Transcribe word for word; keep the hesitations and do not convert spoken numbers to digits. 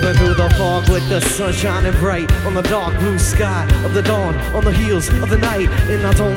Moving through the fog with the sun shining bright on the dark blue sky of the dawn, on the heels of the night, and I don't